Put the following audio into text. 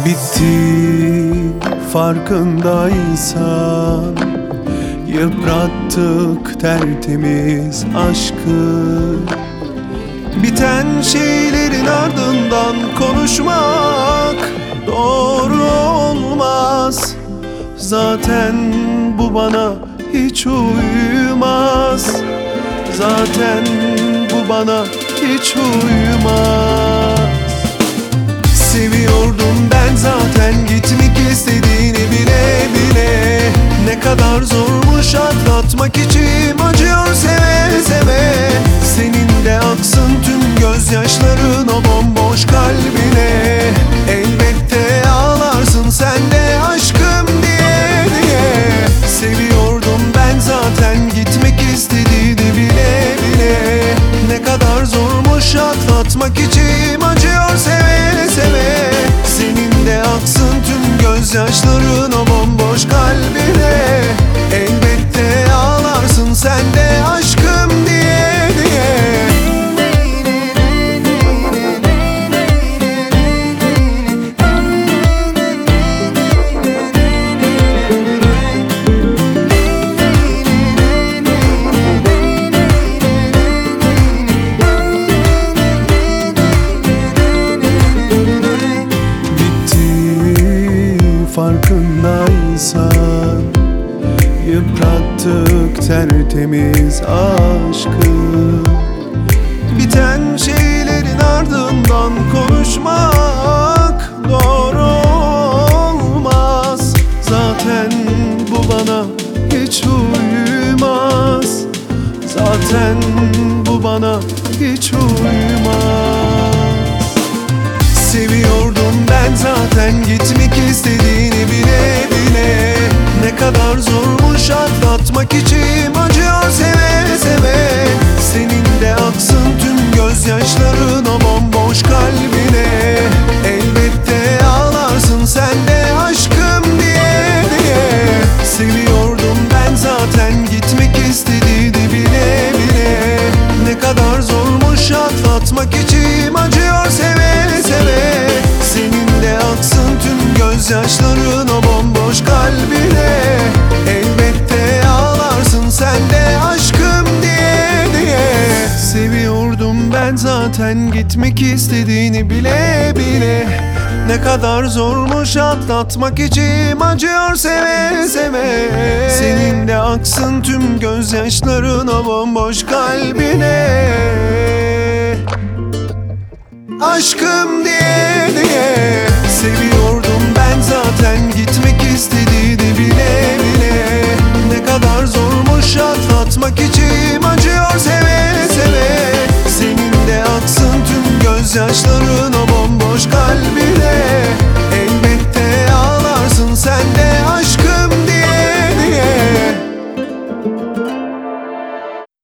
Bitti farkındaysan, yıprattık tertemiz aşkı. Biten şeylerin ardından konuşmak doğru olmaz. Zaten bu bana hiç uymaz. Zaten bu bana hiç uymaz. Seviyordum ben zaten, gitmek istediğini bile bile. Ne kadar zormuş atlatmak, içim acıyor seve seve. Senin de aksın tüm gözyaşların o bomboş kalbine. Elbette ağlarsın sen de aşkım diye diye. Seviyordum ben zaten, gitmek istediğini bile bile. Ne kadar zormuş atlatmak, içim acıyor seve seve. Senin de aksın tüm gözyaşların o bomboş kalbine. Elbette ağlarsın sen de aşkım diye diye. Farkındaysan, yıprattık tertemiz aşkı. Biten şeylerin ardından konuşmak doğru olmaz. Zaten bu bana hiç uymaz. Zaten bu bana hiç uymaz. Seviyordum ben zaten, gitmek istediğini bile bile. Ne kadar zormuş atlatmak, içim acıyor seve seve. Senin de aksın tüm gözyaşların o bomboş kalbine. Elbette ağlarsın sen de aşkım diye diye. Seviyordum ben zaten, gitmek istediğini bile bile. Ne kadar zormuş atlatmak, içim acıyor seve seve. Senin de aksın tüm gözyaşların o bomboş kalbine. Elbette ağlarsın sen de aşkım diye diye. Seviyordum ben zaten, gitmek istediğini bile bile. Ne kadar zormuş atlatmak, içim acıyor seve seve. Senin de aksın tüm gözyaşların o bomboş kalbine. Aşkım